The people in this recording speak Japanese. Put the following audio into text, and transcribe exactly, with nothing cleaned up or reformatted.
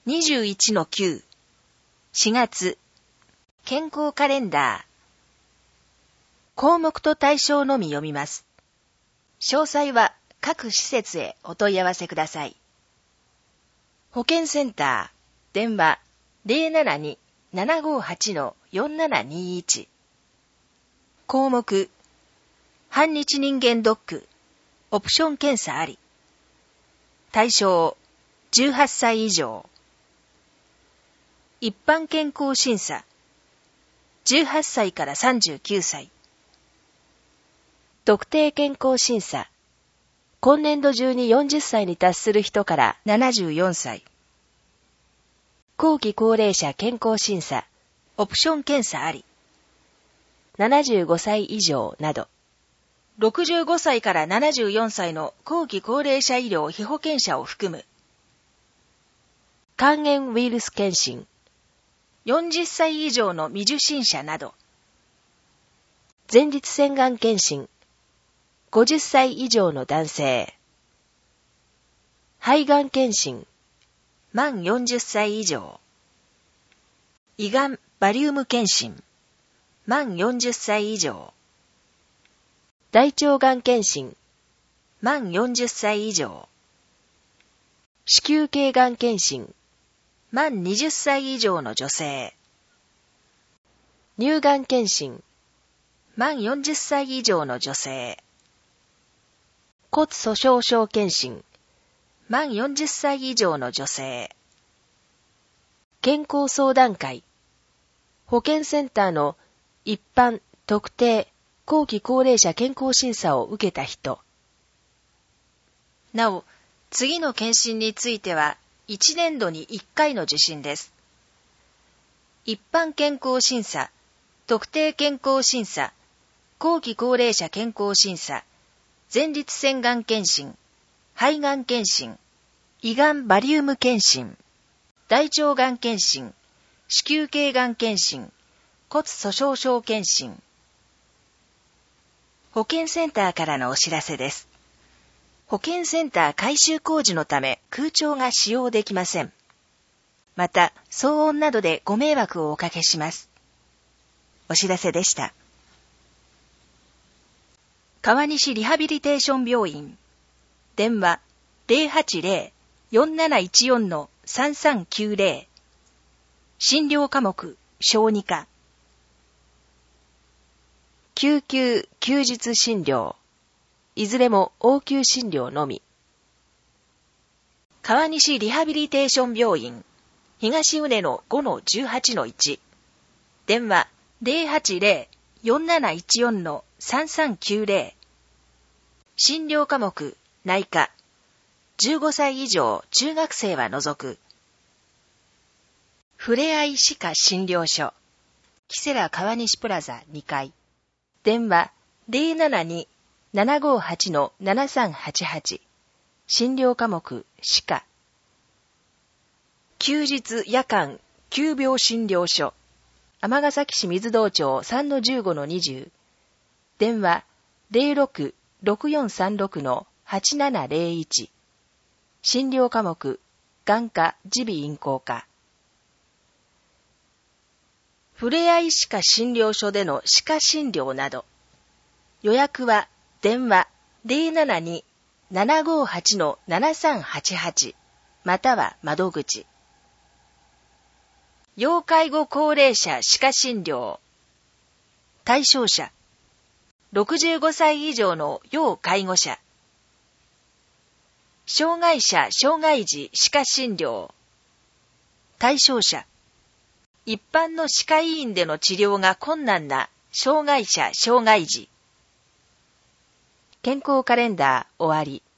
にじゅういちのきゅう、しがつ、健康カレンダー。項目と対象のみ読みます。詳細は各施設へお問い合わせください。保健センター、電話 ゼロななに ななごはち よんななにいち。項目、半日人間ドック、オプション検査あり。対象、じゅうはっさい以上。一般健康審査、じゅうはっさいからさんじゅうきゅうさい。特定健康審査、今年度中によんじゅっさいに達する人からななじゅうよんさい。後期高齢者健康審査、オプション検査あり。ななじゅうごさい以上など。ろくじゅうごさいからななじゅうよんさいの後期高齢者医療被保険者を含む。肝炎ウイルス検診。よんじゅっさい以上の未受診者など。前立腺がん検診。ごじゅっさい以上の男性。肺がん検診。満よんじゅっさい以上。胃がんバリウム検診。満よんじゅっさい以上。大腸がん検診。満よんじゅっさい以上。子宮頸がん検診。満にじゅっさい以上の女性。乳がん検診。満よんじゅっさい以上の女性。骨粗鬆症検診。満よんじゅっさい以上の女性。健康相談会。保健センターの一般、特定、後期高齢者健康審査を受けた人。なお、次の検診についてはいちねんどにいっかいの受診です。一般健康審査、特定健康審査、後期高齢者健康審査、前立腺がん検診、肺がん検診、胃がんバリウム検診、大腸がん検診、子宮頸がん検診、骨粗鬆症検診。保健センターからのお知らせです。保健センター改修工事のため空調が使用できません。また、騒音などでご迷惑をおかけします。お知らせでした。川西リハビリテーション病院。電話 ゼロはちゼロ よんなないちよん さんさんきゅうゼロ。診療科目、小児科。救急、休日診療。いずれも応急診療のみ。川西リハビリテーション病院。東畝の ごのじゅうはちのいち。電話 ゼロはちゼロ よんなないちよん さんさんきゅうゼロ。診療科目、内科。じゅうごさい以上中学生は除く。ふれあい歯科診療所。キセラ川西プラザにかい。電話 ゼロななに ななごはち ななさんはちはち。診療科目、歯科。休日夜間急病診療所。尼崎市水道町 さんのじゅうごのにじゅう。電話 ゼロろく ろくよんさんろく はちななゼロいち。診療科目、眼科、耳鼻咽喉科。ふれあい歯科診療所での歯科診療など。予約は電話 ゼロななに ななごはち ななさんはちはち または窓口。要介護高齢者歯科診療。対象者。ろくじゅうごさい以上の要介護者。障害者障害児歯科診療。対象者。一般の歯科医院での治療が困難な障害者障害児。健康カレンダー終わり。